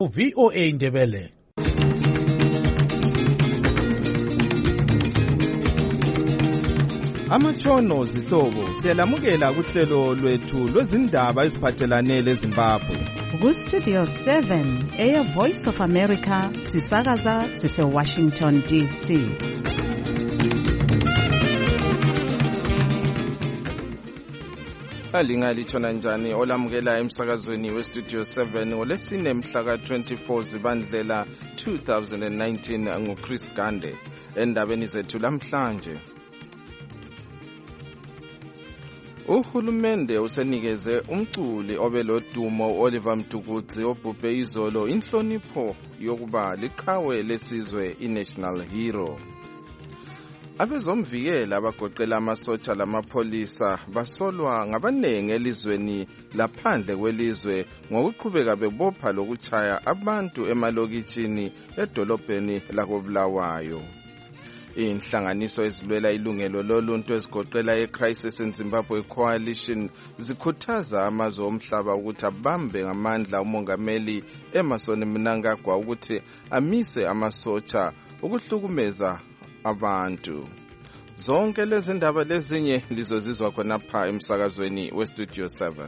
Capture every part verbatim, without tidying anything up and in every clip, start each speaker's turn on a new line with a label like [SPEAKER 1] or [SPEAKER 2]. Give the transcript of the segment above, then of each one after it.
[SPEAKER 1] V O A Ndebele.
[SPEAKER 2] Amatshono zihlobo siyalamukela kuhlelo lwethu lwezindaba eziphathelane leZimbabwe.
[SPEAKER 3] Ku Studio seven, Air Voice of America, sisakaza sise Washington D C.
[SPEAKER 2] Alingalitshona njani olamukela emsakazweni we Studio seven ngolesine mhla ka twenty-four Zibandlela two thousand nineteen nguChris Gande. Endabeni zethu lamhlanje, uhulumende usenikeze umculi obelodumo Oliver Mtukudzi obhubhe izolo inhlonipho yokuba liqhawe lesizwe iNational Hero. Abezomvikela abagoqela amasotsha lamapolisa basolwa ngabanengi elizweni laphandle kwelizwe ngokuqhubeka bebopha lokuchaya abantu emalokitshini edolobheni lakoBulawayo. Inhlanganiso ezilwela ilungelo loluntu ezigoqela eCrisis in Zimbabwe Coalition zikhuthaza amazwe omhlaba ukuthi abambe ngamandla umongameli Emmerson Mnangagwa ukuthi amise amasotsha ukuhlukumeza abantu. Zonke lezi ndaba lezinye lizozizwa khonapha emsakazweni we Studio seven.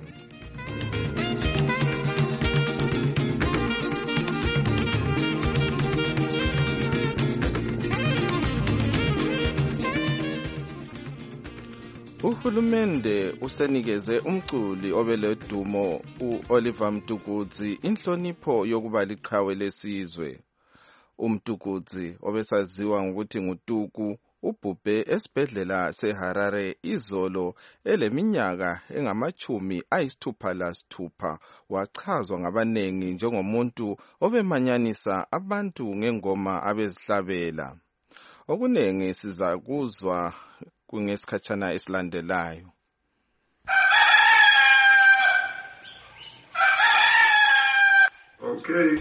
[SPEAKER 2] Uhulumende usenikeze umculi obelodumo uOliver Mtukudzi inhlonipho yokuba liqhawe lesizwe. UMtukudzi obesaziwa ngokuthi nguTuku ubhubhe esibhedlela seHarare izolo eleminyaka engamachumi ayisithupha lasithupha. Wachazwa ngabanengi njengomuntu obemanyanisa abantu ngengoma abezihlabela. Okunengi sizakuzwa kungesikhatshana esilandelayo.
[SPEAKER 4] Okay.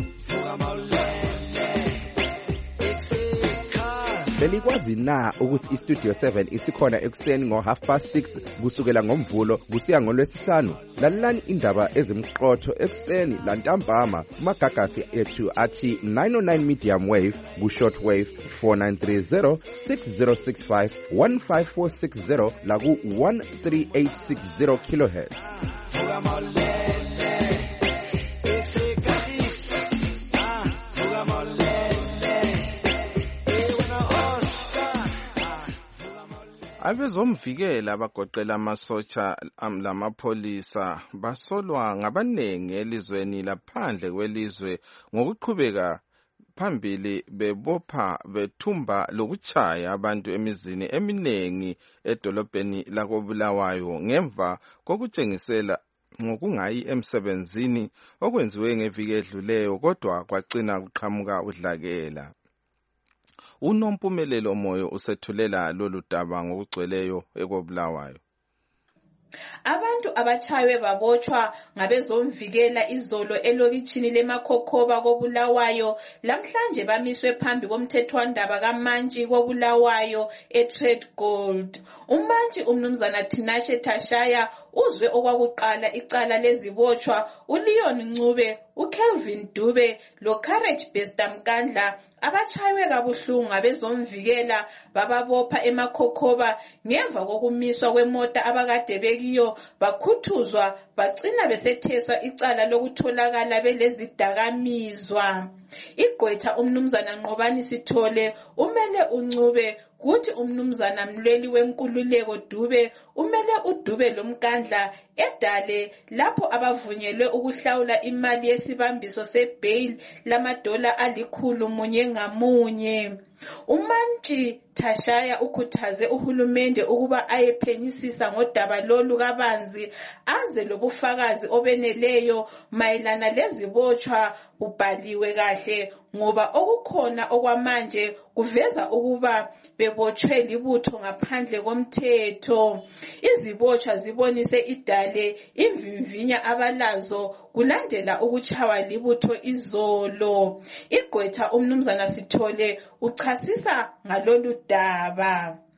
[SPEAKER 5] Belikwazi na ukuthi iStudio seven isikhona ekuseni ngo half past six kusukela ngomvulo kusiya ngolwesihlanu? Lalelani indaba ezimqotho ekuseni lantambama kumagagasi ethu athi nine oh nine medium wave ku short wave four nine three zero six zero six five one five four six zero la ku one three eight six zero kilohertz.
[SPEAKER 2] Abezomvikela abagoqela amasotsha lamapolisa basolwa ngabanengi elizweni laphandle kwelizwe ngokuqhubeka phambili bebopha bethumba lokuchaya abantu emizini eminengi edolobheni lakoBulawayo ngemva kokutshengisela ngokungayi emsebenzini okwenziwe ngeviki edluleyo kodwa kwagcina kuqhamuka udlakela. Unompumelelo Moyo usethulela lolu daba ngokugcweleyo ekoBulawayo.
[SPEAKER 6] Abantu abachaywe babotshwa ngabezomvikela izolo elokitshini leMakhokhoba koBulawayo lamhlanje bamiswe phambi komthethwandaba kaMantshi koBulawayo eTrade Gold. uMantshi umnumzana Tinashe Tashaya uzwe okwakuqala icala lezibotshwa uLeon Ncube, uKelvin Dube loCourage Bester Mkandla abachaywe kabuhlungu ngabezomvikela bababopha eMakhokhoba ngemva kokumiswa kwemota abakade bekiyo bakhuthuzwa bagcina besetheswa icala lokutholakala belezidakamizwa. Igqwetha umnumzana Nqobani Sithole umele uNcube kuthi umnumzana Mlweli wenkululeko Dube umele uDube loMkandla edale lapho abavunyelwe ukuhlawula imali yesibambiso sebail lamadola alikhulu munye ngamunye. uMantshi Tashaya ukhuthaze uhulumende ukuba ayephenyisisa ngodaba lolu kabanzi aze lobufakazi obeneleyo mayelana lezibotshwa ubhaliwe kahle ngoba okukhona okwamanje kuveza ukuba bebotshwe libutho ngaphandle komthetho. Izibotshwa zibonise idale imvimvinya abalazo kulandela ukuchawa libutho izolo. Igqwetha umnumzana Sithole uchasisa ngalolu daba.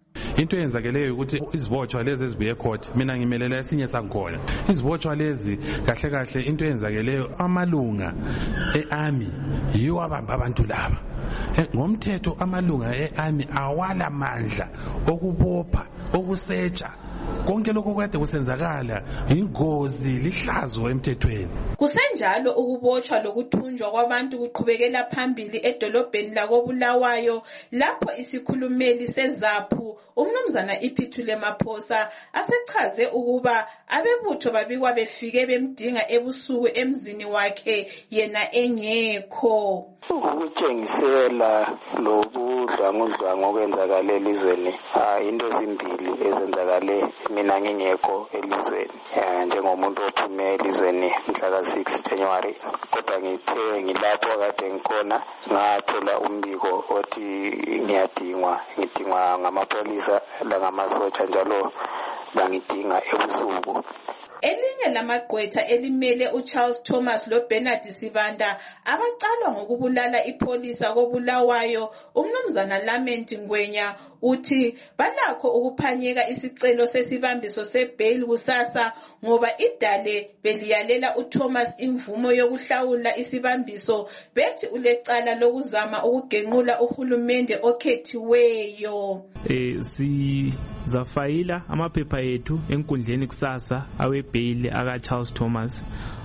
[SPEAKER 1] Into eyenzakeleyo ukuthi izibotshwa lezi ezibuye court mina ngimelela esinye sangikhona izibotshwa lezi kahle kahle into eyenzakeleyo amalunga earmy yiwo abamba abantu laba ngomthetho amalunga earmy awala mandla okubopha okusetsha konke lokho kade kusenzakala ingozi lihlazo emthethweni.
[SPEAKER 6] Kusenjalo ukubotshwa lokuthunjwa kwabantu kuqhubekela phambili edolobheni lakoBulawayo lapho isikhulumeli seZAPHU umnumzana Iphithule Maphosa asechaze ukuba abebutho babikwa befike bemdinga ebusuku emzini wakhe yena engekho.
[SPEAKER 4] Ukutshengisela lobudlwangudlwangu okwenzakala elizweni into ezimbili ezenzakale mina ngingekho elizweni njengomuntu ophume elizweni mhla six January kodwa ngithe ngilapho kade ngikhona ngathola umbiko othi ngiyadingwa ngidingwa ngamapolisa la ngamasotsha njalo bangidinga ebusuku.
[SPEAKER 6] Elinye lamagqwetha elimele uCharles Thomas loBernard Sibanda abacalwa ngokubulala ipolisa koBulawayo umnumzana Lament Ngwenya uthi balakho ukuphanyeka isicelo sesibambiso sebail kusasa ngoba idale beliyalela uThomas imvumo yokuhlawula isibambiso bethi ulecala lokuzama ukugenqula uhulumende okhethiweyo.
[SPEAKER 7] Eh si zafayila amaphepha ethu enkundleni kusasa awe bail aka Charles Thomas.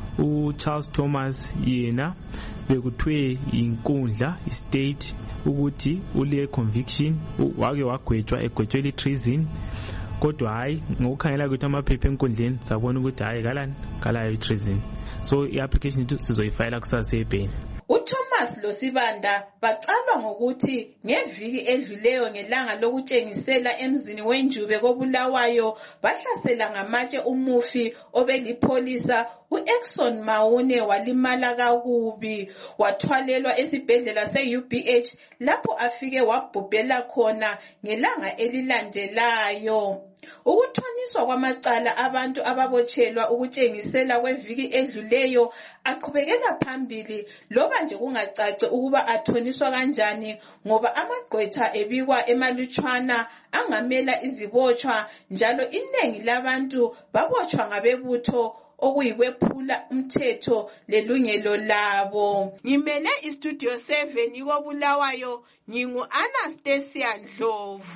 [SPEAKER 7] U Charles Thomas yena bekuthiwe inkundla istate ukuthi ule conviction wake wagwetshwa egwetshwe treason kodwa hayi ngokukhangela ukuthi amaphepha enkundleni sabona ukuthi hayi kalani kalayo treason so iapplication ithu sizoyifayila kusasa eBail.
[SPEAKER 6] uThomas loSibanda bacalwa ngokuthi ngeviki edluleyo ngelanga lokutshengisela emzini wenjube koBulawayo bahlasela ngamatshe umufi obelipolisa uExxon Maune walimala kakubi wathwalelwa esibhedlela se-U B H lapho afike wabhubhela khona ngelanga elilandelayo. Ukuthoniswa kwamacala abantu ababotshelwa ukutshengisela kweviki edluleyo aqhubekela phambili loba nje kungacaci ukuba athoniswa kanjani ngoba amagqwetha ebikwa emalutshwana angamela izibotshwa njalo inengi labantu babotshwa ngabebutho okuyikwephula umthetho lelungelo labo. Ngimele istudio seven koBulawayo ngingu Anastasia Ndlovu.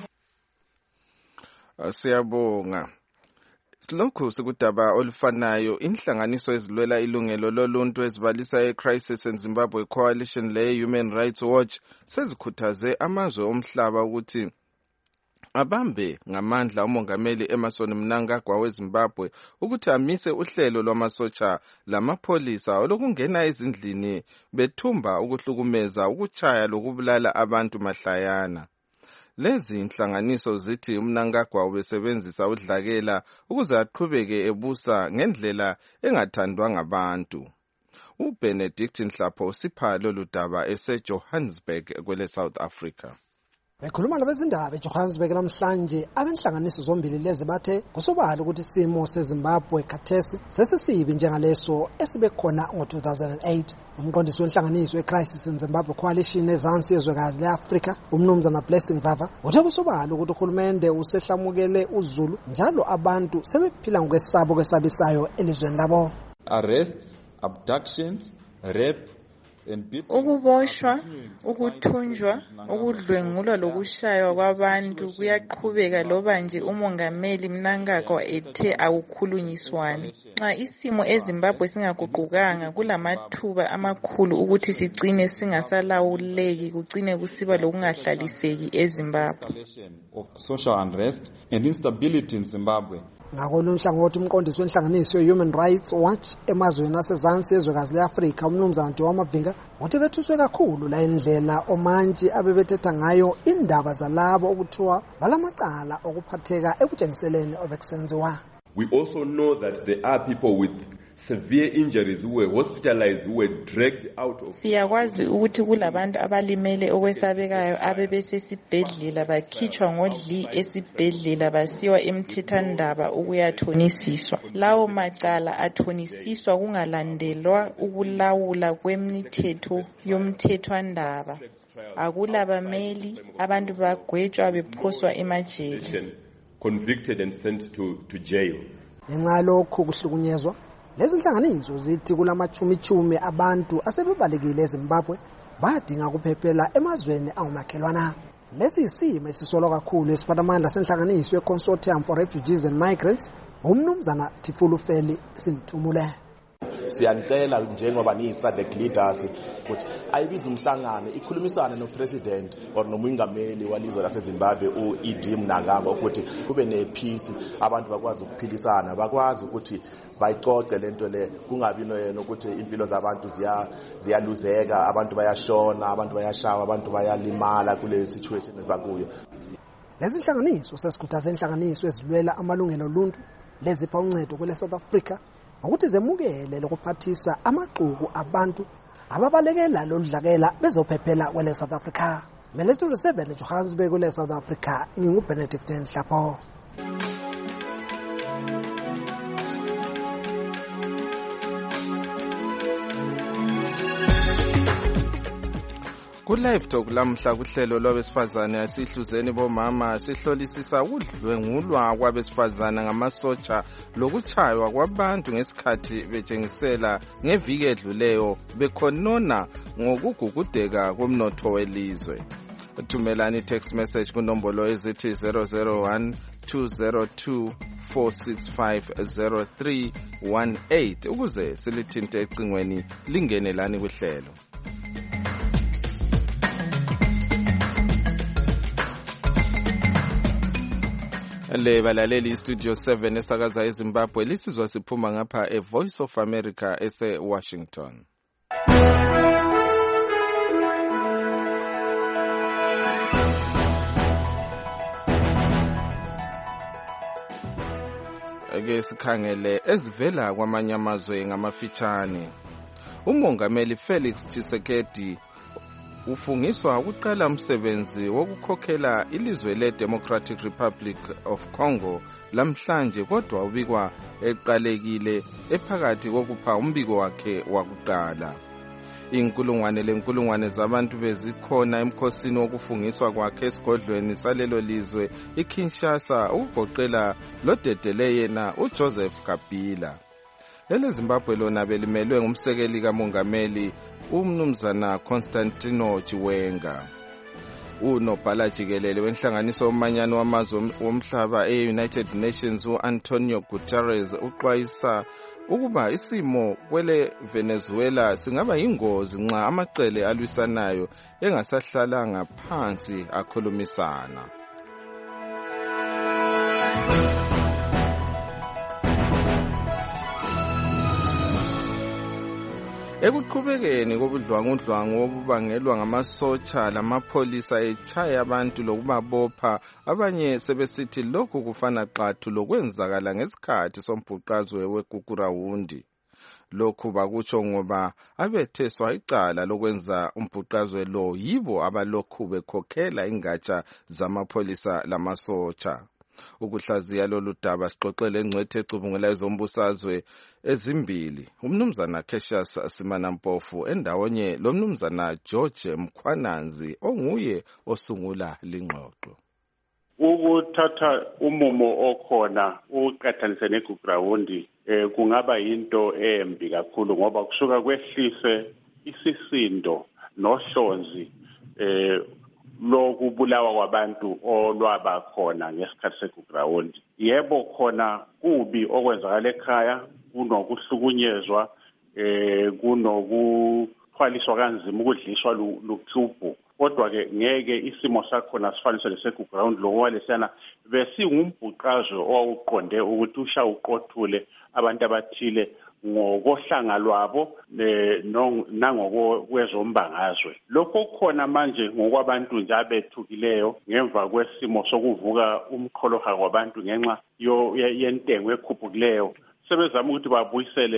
[SPEAKER 2] Siyabonga. Silokhu sikudaba olufanayo inhlanganiso ezilwela ilungelo loluntu ezibalisa eCrisis in Zimbabwe Coalition le Human Rights Watch sezikhuthaze amazwe omhlaba ukuthi abambe ngamandla umongameli Emmerson Mnangagwa weZimbabwe ukuthi amise uhlelo lwamasotsha lamapolisa olokungena ezindlini bethumba ukuhlukumeza ukuchaya lokubulala abantu mahlayana. Lezi inhlanganiso zithi uMnangagwa ubesebenzisa udlakela ukuze aqhubeke ebusa ngendlela engathandwa ngabantu. uBenedict Nhlapho usipha lolu daba eseJohannesburg kwele South Africa.
[SPEAKER 8] Bekhuluma labezindaba eJohannesburg namhlanje abenhlanganiso zombili lezi bathe kusobala ukuthi isimo seZimbabwe khathesi sesisibi njengaleso esibekhona ngo-two thousand eight. Umqondisi wenhlanganiso eCrisis in Zimbabwe Coalition ezansi yezwekazi leAfrika umnumzana Blessing Vava uthe kusobala ukuthi uhulumende usehlamukele uZulu njalo abantu sebephila ngokwesabo kwesabisayo elizweni labo.
[SPEAKER 9] Arrests, abductions, rape,
[SPEAKER 10] ukuboshwa, ukuthunjwa, ukudlwengulwa lokushaywa kwabantu kuyaqhubeka loba nje umongameli Mnangagwa ethe akukhulunyiswane. Nxa isimo eZimbabwe singaguqukanga kulamathuba amakhulu ukuthi sigcine singasalawuleki kugcine kusiba lokungahlaliseki eZimbabwe.
[SPEAKER 9] Social unrest and instability in Zimbabwe.
[SPEAKER 8] Ngakolunye uhlangothi umqondisi wenhlanganiso ye-Human Rights Watch emazweni asezansi yezwekazi leAfrika umnumzana Ntiwa Mavinga uthi bethuswe kakhulu la indlela omantshi abebethetha ngayo indaba zalabo okuthiwa balamacala okuphatheka ekutshengiseleni obekusenziwa.
[SPEAKER 11] We also know that there are people with severe injuries who were hospitalized, who were dragged out of.
[SPEAKER 10] Siyakwazi ukuthi kulabantu abalimele okwesabekayo abebesesibhedlela bakhitshwa ngodli esibhedlela basiwa emthethwandaba ukuyathonisiswa. Lawo macala athonisiswa kungalandelwa ukulawula kwemithetho yomthethwandaba. Akulabameli abantu bagwetshwa bephoswa emajele.
[SPEAKER 11] Convicted and sent to, to jail.
[SPEAKER 8] Ngenxa lokhu kuhlukunyezwa, lezi nhlanganiso zithi kulamachumichumi abantu asebebalekile eZimbabwe badinga ukuphephela emazweni angumakhelwana. Lesi isimo esisolwa kakhulu esiphathamandla senhlanganiso ye-Consortium for Refugees and Migrants, umnumzana Thifulu Feli Sinthumule.
[SPEAKER 12] Siyanicela njengoba niyi-SADC leaders ukuthi ayibize umhlangano ikhulumisane no-president or nomongameli walizwe laseZimbabwe u-Edie Mnangagwa ukuthi kube ne-peace, abantu bakwazi ukuphilisana, bakwazi ukuthi bayicoce lento le, kungabi noyena ukuthi impilo zabantu ziyaluzeka, abantu bayashona, abantu bayashawa, abantu bayalimala kule situation bakuyo.
[SPEAKER 8] Lezi nhlanganiso sesikhuthaze inhlanganiso ezilwela amalungelo oluntu lezipha uncedo kwele South Africa ukuthi zemukele lokuphathisa amaxuku abantu ababalekela loludlakela bezophephela kwele South Africa. Melestudio seven Johannesburg kwele South Africa, nginguBenedict Nhlapho.
[SPEAKER 2] Ku-live talk lamhla kuhlelo lwabesifazane asihluzeni bomama sihlolisisa ukudlwengulwa kwabesifazane ngamasotsha lokuchaywa kwabantu ngesikhathi betshengisela ngeviki edluleyo bekhonona ngokugugudeka komnotho welizwe. Thumelani text message kunombolo ezithi zero zero one two zero two four six five zero three one eight ukuze silithinte ecingweni lingenelani kuhlelo. Le balaleli Studio seven esakaza eZimbabwe lisizwa siphuma ngapha e Voice of America ese Washington. Ake sikhangele ezivela kwamanye amazwe ngamafitshane. Umongameli Felix Tshisekedi ufungiswa ukuqala umsebenzi wokukhokhela ilizwe le-Democratic Republic of Congo lamhlanje, kodwa ubikwa eqalekile ephakathi kokupha umbiko wakhe wakuqala. Inkulungwane lenkulungwane zabantu bezikhona emkhosini wokufungiswa kwakhe esigodlweni salelo lizwe iKinshasa ukugoqela lodedele yena uJoseph Kabila. Lele Zimbabwe lona belimelwe ngumsekeli kamongameli umnumzana Constantino Chiwenga. Unobhala jikelele wenhlanganiso womanyano wamazwe womhlaba e-United Nations u-Antonio Guterres uxwayisa ukuba isimo kwele Venezuela singaba yingozi nxa amacele alwisanayo engasahlalanga phansi akhulumisana. Ekuqhubekeni kobudlwangudlwangu obubangelwa ngamasotsha lamapholisa echaya abantu lokubabopha, abanye sebesithi lokhu kufana xathu lokwenzakala ngesikhathi sombhuqazwe weGugurawundi. Lokhu bakutsho ngoba abetheswa icala lokwenza umbhuqazwe lo yibo abalokhu bekhokhela ingatsha zamapholisa lamasotsha. Ukuhlaziya lolu daba sixoxele engcwethe ecubungela ezombusazwe ezimbili, umnumzana Cassius Simanampofu endawonye lomnumzana George Mkhwananzi onguye osungula lingxoxo.
[SPEAKER 13] Ukuthatha umumo okhona uqathanise neGugurawundi eh kungaba yinto embi kakhulu ngoba kusuka kwehlise isisindo nohlonzi eh lokubulawa kwabantu olwaba khona ngesikhathi seGugurawundi. Yebo khona kubi okwenzakala ekhaya, kunokuhlukunyezwa eh kunokuthwaliswa kanzima, ukudliswa luhlupho, kodwa ke ngeke isimo sakhona sifaniswe leseGugurawundi lokwalesana besingumbhuqazwe owawuqonde ukuthi usha uqothule abantu abathile ngokohlanga lwabo nangokwezombangazwe. Lokho khona manje ngokwabantu nje abethukileyo ngemva kwesimo sokuvuka umqholoha kwabantu ngenxa yentengo ekhuphukileyo, sebezama ukuthi babuyisele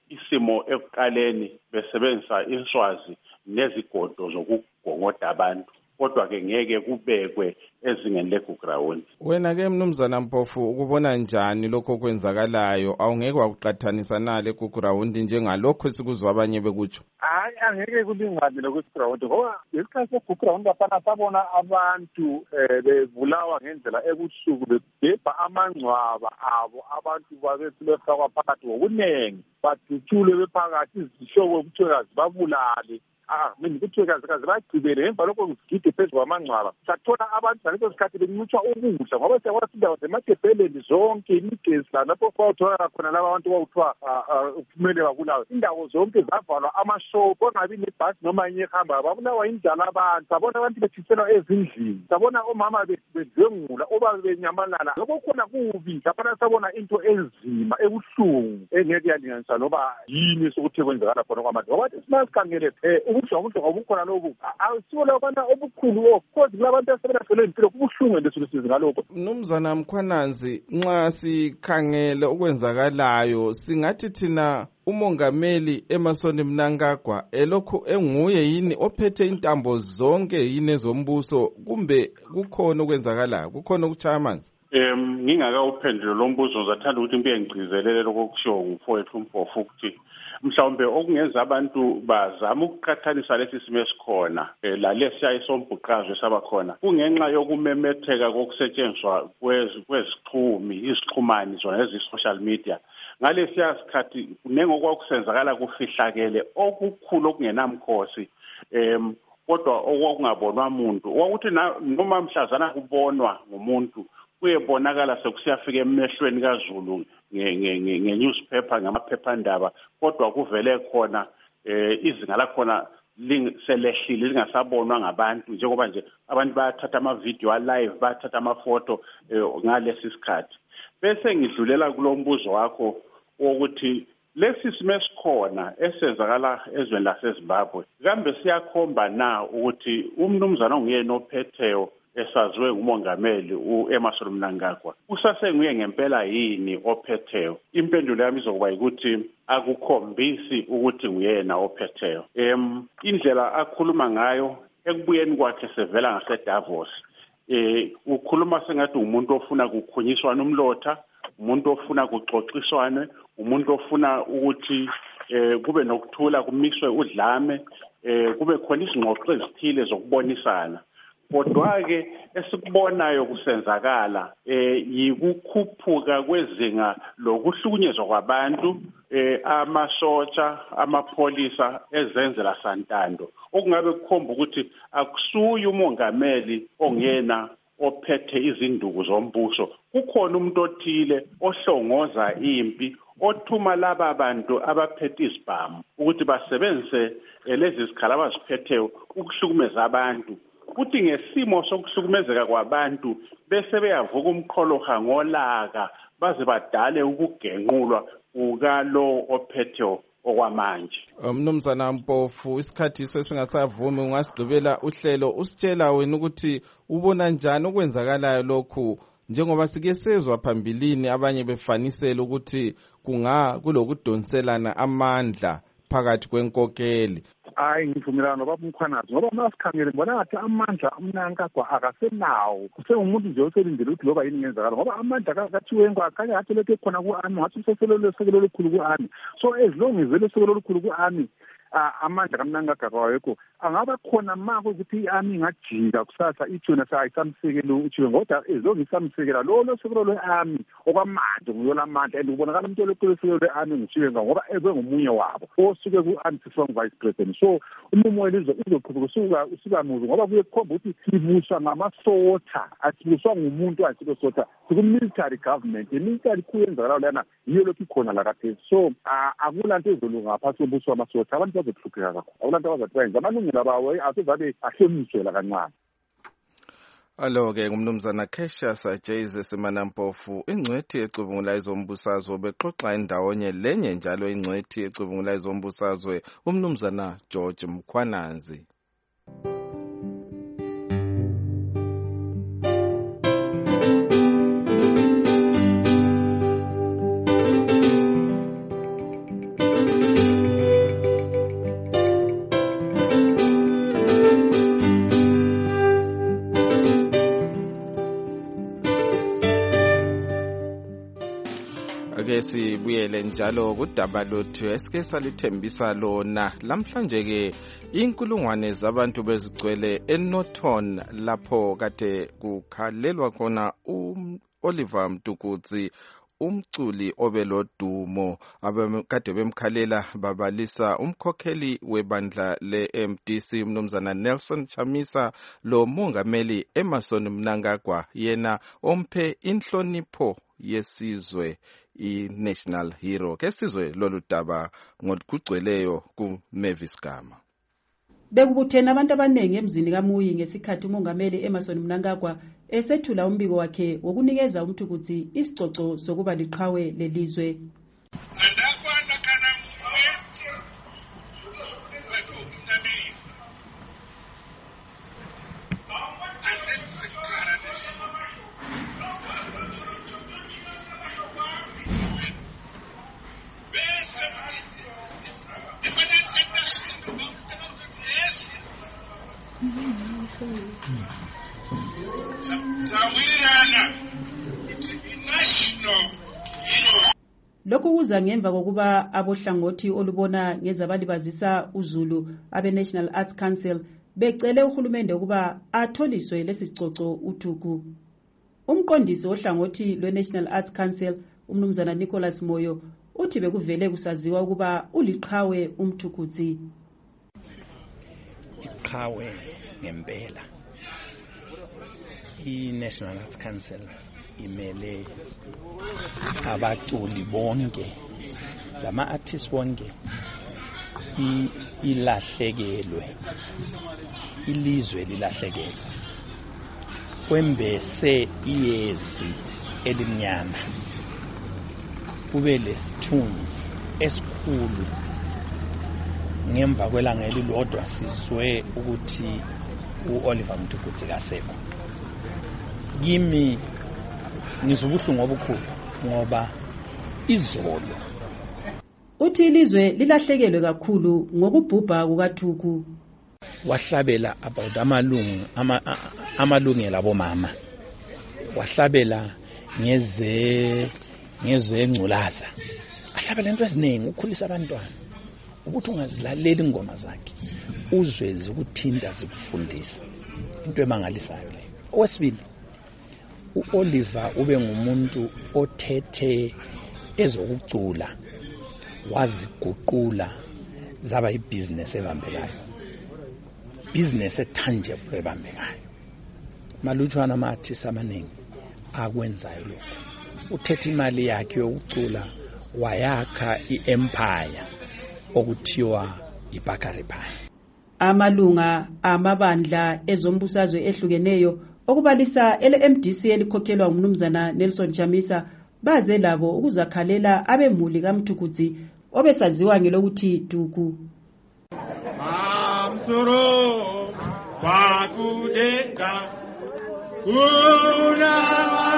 [SPEAKER 13] isimo ekuqaleni besebenzisa iswazi nezigodo zokugongoda abantu, kodwa ke ngeke kubekwe ezingeni legugrawundi.
[SPEAKER 2] Wena ke Mnumzana Mpofu ukubona njani lokho okwenzakalayo? Awungeke wakuqathanisa nale egugrawundi njengalokho esikuzwa abanye bekutsho?
[SPEAKER 14] Hayi, angeke kulingane lokugrawundi ngoba isikhathi segugrawundi lapha sabona abantu bevulawa ngendlela ebusuku bebhebha amangcwaba abo, abantu babethu befakwa phakathi ngokunengi, badutsule bephakathi, izihlobo kuthiwa zibabulale. Ah, mina kuthiwekazi kazi bagcibele ngemva lokho kugide phezu kwamangcwaba. Sathola abantu ngaleso sikhathi bencutshwa ukudla ngoba siyakwazi indawo zemadebheleni zonke imigezi lapho kwathola khona laba abantu bawuthiwa kumele babulawe. Indawo zonke zavalwa, amashop ongabi nebhasi noma inye ehamba, babulawa indlala abantu. Sabona abantu bethiselwa ezindlini, sabona omama bedlwengula oba benyamalala. Lokho khona kubi, lapha sabona into enzima ebuhlungu engeke yalinganiswa noba yini sokuthi kwenzakala khona kwamanje. Ngoba simasikangele phe ubuhlungu obukhona lobu awusiwona abantu obukhulu of course kulabantu asebelahlela impilo kubuhlungu lesizwe ngalokho.
[SPEAKER 2] Mnumzana Mkhwananzi, nxa sikhangele okwenzakalayo singathi thina umongameli Emmerson Mnangagwa elokhu enguye yini ophethe intambo zonke yini ezombuso, kumbe kukhona okwenzakalayo, kukhona okuchaya amanzi?
[SPEAKER 13] Em ngingakawuphendula lo mbuzo zathanda ukuthi ngibe ngigcizelele lokho kushiwo ngumfowethu uMpofu ukuthi mhlawumbe okungenza abantu bazama ukuqhathanisa lesi simo esikhona la lesiya isombhuqazwe sabakhona kungenxa yokumemetheka kokusetshenziswa kwezixhumi izixhumani zona ezi-social media. Ngalesiya sikhathi nengokwakusenzakala kufihlakele okukhulu okungenamkhosi em kodwa okwakungabonwa umuntu ukuthi noma mhlazana kubonwa ngumuntu kuyebonakala sekusiyafika emehlweni kaZulu nge-newspaper ngamaphephandaba, kodwa kuvele khona izinga lakhona selehlile lingasabonwa ngabantu njengoba nje abantu bayathatha ama-video alive, bayathatha amafoto ngalesi sikhathi. Bese ngidlulela kulo mbuzo wakho wokuthi lesi simo esikhona esenzakala ezweni laseZimbabwe kambe siyakhomba na ukuthi umnumzana onguyena ophetheyo esaziwe ngumongameli uEmmerson Mnangagwa usasenguye ngempela yini ophetheyo? Impendulo yami izokuba ukuthi akukhombisi ukuthi nguyena ophetheyo. Em indlela akhuluma ngayo ekubuyeni kwakhe sevela ngaseDavos eh ukhuluma sengathi umuntu ofuna kukhunyiswana umlotha, umuntu ofuna kuxoxiswane, umuntu ofuna ukuthi eh kube nokuthula kumiswe udlame, eh kube khona izingxoxo ezithile zokubonisana. Kodwa-ke esikubonayo kusenzakala eh yikukhuphuka kwezinga lokuhlukunyezwa kwabantu, eh amasotsha amapholisa ezenzela santando okungabe kukhomba ukuthi akusuye umongameli ongena ophethe izinduku zombuso. Kukhona umuntu othile ohlongoza impi othuma laba bantu abaphethe izibhamu ukuthi basebenzise lezi zikhala abaziphetheyo ukuhlukumeza abantu. Kuthi ngesimo sokuhlukumezeka kwabantu bese beyavuka umqholoha ngolaka baze badale ukugenqulwa ukalo ophetho okwamanje.
[SPEAKER 2] Mnumzana Mpofu, isikhathi sesingasavumi ungasigqibela uhlelo usitshela wena ukuthi ubona njani okwenzakalayo lokhu, njengoba sike sezwa phambilini abanye befanisela ukuthi kunga kulokudonselana amandla phakathi kwenkokeli.
[SPEAKER 14] Hayi, ngivumelana nobaba Mkhwanazi ngoba masikhangele ngibona ngathi amandla uMnangagwa akasenawo. Usengumuntu nje oselindele ukuthi loba yini ngenzakala ngoba amandla akathiwe ngakhanye ngathi lokho khona ku-army ngathi useselelo sekelo olukhulu ku-army. So as long as vele sekelo olukhulu ku-army amandla kaMnangagwa awekho, angaba khona mako ukuthi i-army ingajika kusasa ithuna sayisamsekela uThiwe ngoba as long as isamsekela lo lo sekelo le-army okwamanje kuyola amandla and ubonakala umuntu olokho sekelo le-army ngithiwe ngoba ebe ngomunye wabo osuke ku-army song vice president. So umumo welizwe uzoqhubeka usuka usuka muzi ngoba kuye kukhomba ukuthi sibuswa ngamasotha, asibuswa ngumuntu asibuswa sotha ku-military government. I-military kuyenzakala lana yiyo lokhu ikhona la khathesi. So akulanto ezolunga ngaphansi kobuso wamasotha, abantu bazohlupheka kakhulu, akulanto abazathi bayenza amalungelo abawo asezabe ahlemisela kancane.
[SPEAKER 2] Alo-ke ngumnumzana Cassius Jayze Semanampofu, ingcwethi ecubungulayo zombusazwe, bexoxa indawonye lenye njalo ingcwethi ecubungulayo zombusazwe umnumzana George Mkhwananzi. ake sibuyele njalo kudaba lothu esike salithembisa lona lamhlanje ke inkulungwane zabantu bezigcwele eNorton lapho kade kukhalelwa khona uOliver Mtukudzi umculi obelodumo abekade bemkhalela babalisa umkhokheli webandla le-M D C umnumzana Nelson Chamisa lo mongameli Emmerson Mnangagwa yena omphe inhlonipho yesizwe i-National Hero. Ke sizwe lolu daba ngokugcweleyo ku-Mavis Gama.
[SPEAKER 15] Bekubuthena abantu abaningi emzini kaMuyi ngesikhathi umongameli Emmerson Mnangagwa esethula umbiko wakhe wokunikeza uMtukudzi isicoco sokuba liqhawe lelizwe. Lokhu kuza ngemva kokuba abohlangothi olubona ngezabalibazisa uZulu abe National Arts Council becele uhulumende ukuba atholiswe lesicoco uThuku. Umqondisi ohlangothi lwe-National Arts Council umnumzana Nicholas Moyo uthi bekuvele kusaziwa ukuba uliqhawe uMtukudzi.
[SPEAKER 16] Iqhawe ngempela i-National Arts Council imele abaculi bonke lama artists bonke ilahlekelwe ilizwe lilahlekelwe kwembese iyezi elimnyama kube lesithunzi esikhulu ngemva kwelanga elilodwa sizwe ukuthi uOliver Mtukudzi kasekho. Kimi ngizobuhlungu obukhulu ngoba izolo
[SPEAKER 15] uthi ilizwe lilahlekelwe kakhulu ngokubhubha kukaThuku.
[SPEAKER 16] Wahlabela about amalungu ama, amalungelo abomama, wahlabela ngeze ngeze ngculaza, ahlabela into eziningi ukukhulisa abantwana ukuthi ungazilaleli ingoma zakhe uzwe zikuthinta zikufundisa into emangalisayo leyo. Okwesibili uOliver ube ngumuntu othethe ezokucula waziguqula zaba ibusiness ebambekayo, business etangible ebambekayo. Malutshwana ama-artists amaningi akwenzayo lokho. Uthethe imali yakhe yokucula wayakha i-empire okuthiwa iBakari Pie.
[SPEAKER 15] Amalunga amabandla ezombusazwe ehlukeneyo okubalisa ele-M D C elikhokhelwa umnumzana Nelson Chamisa baze labo ukuzakhalela abemuli kaMtukudzi obesaziwa ngelokuthi Thuku.
[SPEAKER 17] Amsoro bakudeka kuna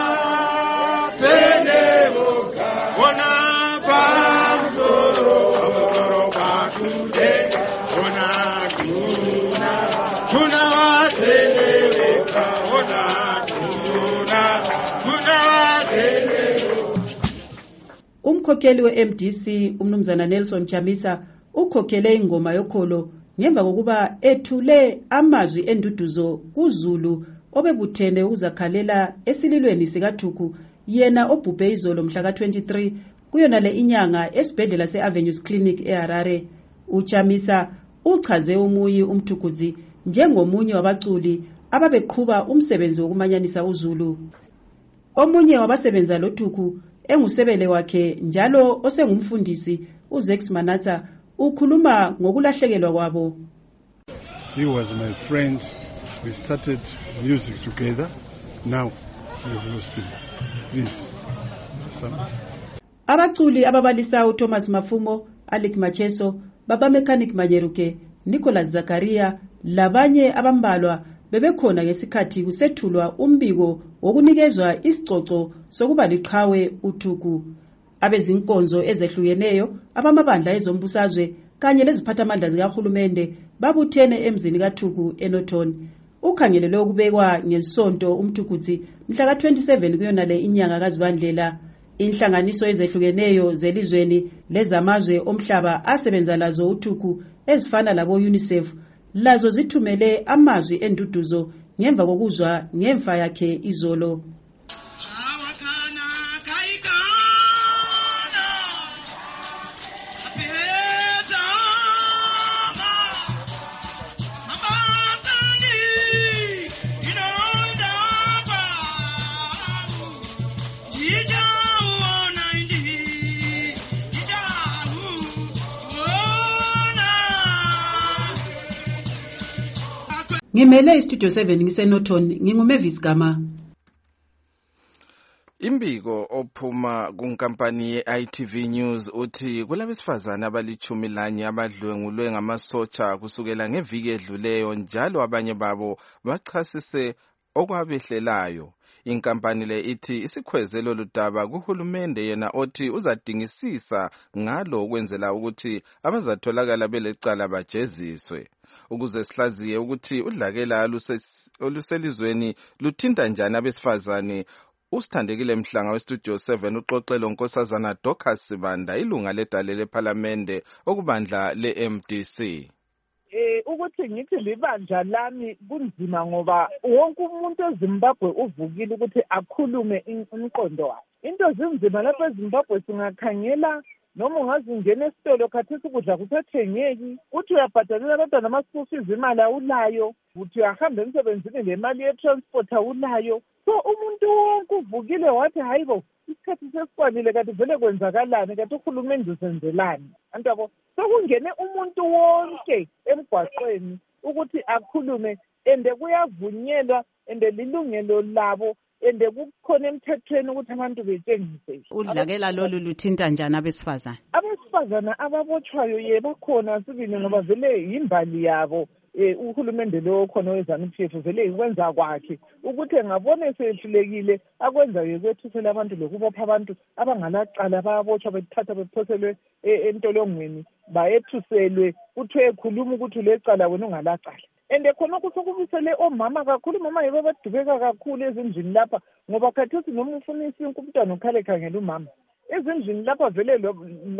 [SPEAKER 17] peneboka bona bamsoro amsoro bakudeka bona kuna kuna waseleka bona kuna kuna waseleka.
[SPEAKER 15] Umkhokheli we-M D C umnumzana Nelson Chamisa ukhokhele ingoma yokholo ngemva kokuba ethule amazwi enduduzo kuZulu obebuthene uzakhalela esililweni sikaThuku yena obhubhe izolo mhla ka twenty-three kuyona le inyanga esibhedlela se-Avenues Clinic eHarare. uChamisa uchaze uMuyi uMtukudzi njengomunye wabaculi ababeqhuba umsebenzi wokumanyanisa uZulu. Omunye wabasebenza loThuku engusebele wakhe njalo osengumfundisi uZex Manatha ukhuluma ngokulahlekelwa kwabo.
[SPEAKER 18] He was my friend. We started music together. Now we have lost him. Please.
[SPEAKER 15] Abaculi ababalisa uThomas Mafumo, Alec Macheso, Baba Mechanic Manyeruke, Nicholas Zakaria labanye abambalwa bebekhona ngesikhathi kusethulwa umbiko wokunikezwa isicoco sokuba liqhawe uThuku. Abezinkonzo ezehlukeneyo abamabandla ezombusazwe kanye leziphathamandla zikahulumende babuthene emzini kaThuku eNorton. Ukhangelelwe ukubekwa ngesonto uMtukudzi mhla ka twenty-seven kuyona le inyanga kaZibandlela. Inhlanganiso ezehlukeneyo zelizweni lezamazwe omhlaba asebenza lazo uThuku ezifana labo UNICEF lazo zithumele amazwi enduduzo ngemva kokuzwa ngemfa yakhe izolo. Ngimele istudio seven ngisenothon nginguMavis Gama.
[SPEAKER 2] Imbiko ophuma kunkampani ye-I T V News uthi kulabesifazana abalichumi lanye abadlwengulwe ngamasotsha kusukela ngeviki edluleyo njalo abanye babo bachasise okwabehlelayo. Inkampani le ithi isikhwezelo ludaba kuhulumende yena othi uzadingisisa ngalo ukwenzela ukuthi abazatholakala belecala bajeziswe. Ukuze sihlaziye ukuthi udlakela oluselizweni luthinta njani abesifazane, usithandekile Mhlanga westudio seven uxoxelo nkosazana Dorcas Sibanda ilunga ledale leParliamente okubandla le-M D C.
[SPEAKER 19] Eh ukuthi ngithi libandla lami kunzima ngoba wonke umuntu eZimbabwe uvukile ukuthi akhulume umqondo wakhe. Into zinzima lapha eZimbabwe singakhangela noma ungazingena esitolo khathesi ukudla kusathengeki, uthi uyabhadalela abantwana ama-school fees imali awulayo, uthi uyahamba emsebenzini nemali ye-transport awulayo. So umuntu wonke uvukile wathi hayibo isikhathi sesikwanile kanti vele kwenzakalani kanti uhulumende usenzelani. Antabo sokungene umuntu wonke emgwaqweni ukuthi akhulume ende kuyavunyelwa ende lilungelo labo ende kukhona emthethweni ukuthi abantu betshengise.
[SPEAKER 3] Udlakela lolu luthinta njani abesifazana?
[SPEAKER 19] Abesifazana ababotshwayo ye bakhona sibili ngoba vele yimbali yabo. Eh uhulumende lo khona weZANU-P F vele ikwenza kwakhe ukuthi engabona esehlulekile akwenza yekwethusela abantu lokubopha abantu abangalacala bayabotshwa bethatha bephoselwe entolongweni bayethuselwe kuthiwe ekhuluma ukuthi lecala wena ungalacala. Ende khona kusukubisele omama kakhulu mama yibo badubeka kakhulu ezindlini lapha ngoba khathesi noma ufuna isinku umntwana ukhale khangela umama. Ezindlini lapha vele lo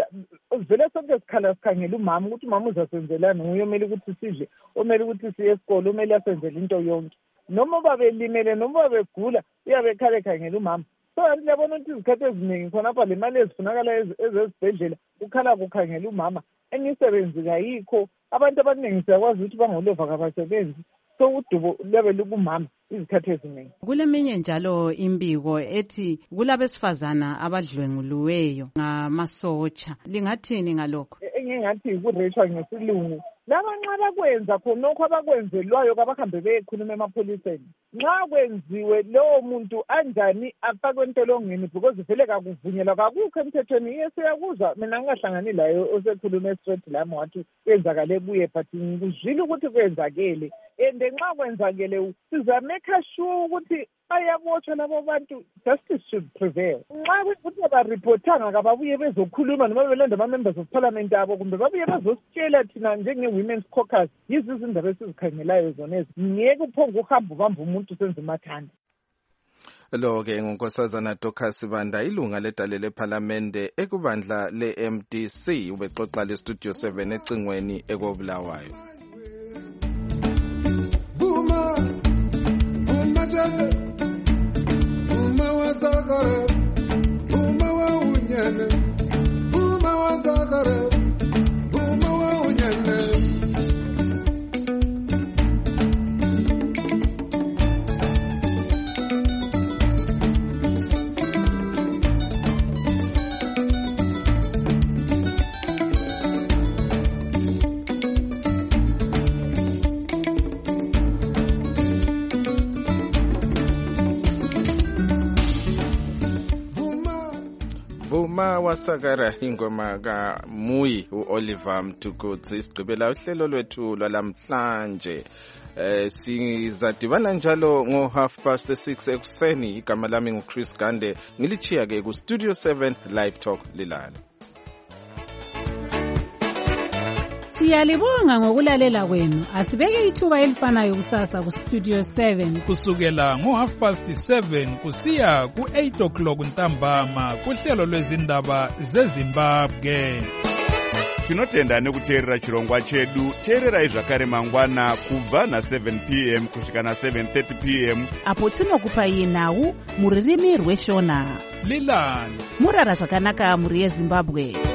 [SPEAKER 19] vele sonke sikhala sikhangela umama ukuthi umama uzasenzelana nguye omele ukuthi sidle omele ukuthi siye esikole omele asenzele into yonke noma babelimele noma begula uyabe ekhale khangela umama. So ngiyabona ukuthi izikhathi eziningi khona lapha le mali ezifunakala ezesibhedlela ukhala kukhangela umama enisebenzi kayikho abantu abaningi siyakwazi ukuthi bangolova kabasebenzi. So udubo lebe lubumama izikhathi eziningi.
[SPEAKER 3] Kuleminye njalo imbiko ethi kulabesifazana abadlwenguluweyo ngamasotsha. Lingathini ngalokho?
[SPEAKER 19] Engingathi kureshwa ngesilungu. Laba nxa bakwenza khonokho abakwenzelwayo kabahambe beyekhuluma emapholiseni. Nxa kwenziwe lowo muntu anjani afakwe entolongweni because vele kakuvunyelwa kakukho emthethweni. Yesiyakuzwa mina ngingahlangani layo osekhuluma straight lami wathi kwenzakale kuye but ngikuzwile ukuthi kwenzakele. Ende nxa kwenzakele sizamake sure ukuthi bayabotshwa labo bantu, justice should prevail. Nxa ukuthi abaripotanga kababuye bezokhuluma noma belanda ama-members of parliament abo kumbe babuye bazositshela thina njenge-women's caucus yizo izindaba esizikhangelayo zonezi. Ngeke uphonge uhamba ubamba umuntu senze umathanda.
[SPEAKER 2] Lo-ke ngunkosazana Dorcas Sibanda ilunga ledale leParliamente ekubandla le-M D C ubexoxa le-Studio seven ecingweni ekobulawayo.
[SPEAKER 17] Vuma, vuma jale, vuma wazakare, vuma wa unyane, vuma wazakare, vuma wa unyane.
[SPEAKER 2] Vuma wasakara ingoma ka Muyi uOliver Mtukudzi isigqibela uhlelo lwethu lwalamhlanje. Eh sizadibana njalo ngo half past six ekuseni. Igama lami nguChris Gande ngilichiya ke ku Studio seven Live Talk lilala.
[SPEAKER 20] Siyalibonga ngokulalela kwenu. Asibeke ithuba elifanayo kusasa ku Studio seven
[SPEAKER 21] kusukela ngo half past seven kusiya ku eight o'clock ntambama kuhlelo lwezindaba zeZimbabwe.
[SPEAKER 22] Tinotenda nekuteerera chirongwa chedu. Teererai zvakare mangwana kubva na seven p m kusvika na seven thirty p m
[SPEAKER 3] apo tinokupai nhau muririmi rweshona.
[SPEAKER 21] Lilani
[SPEAKER 3] murara zvakanaka muri yeZimbabwe.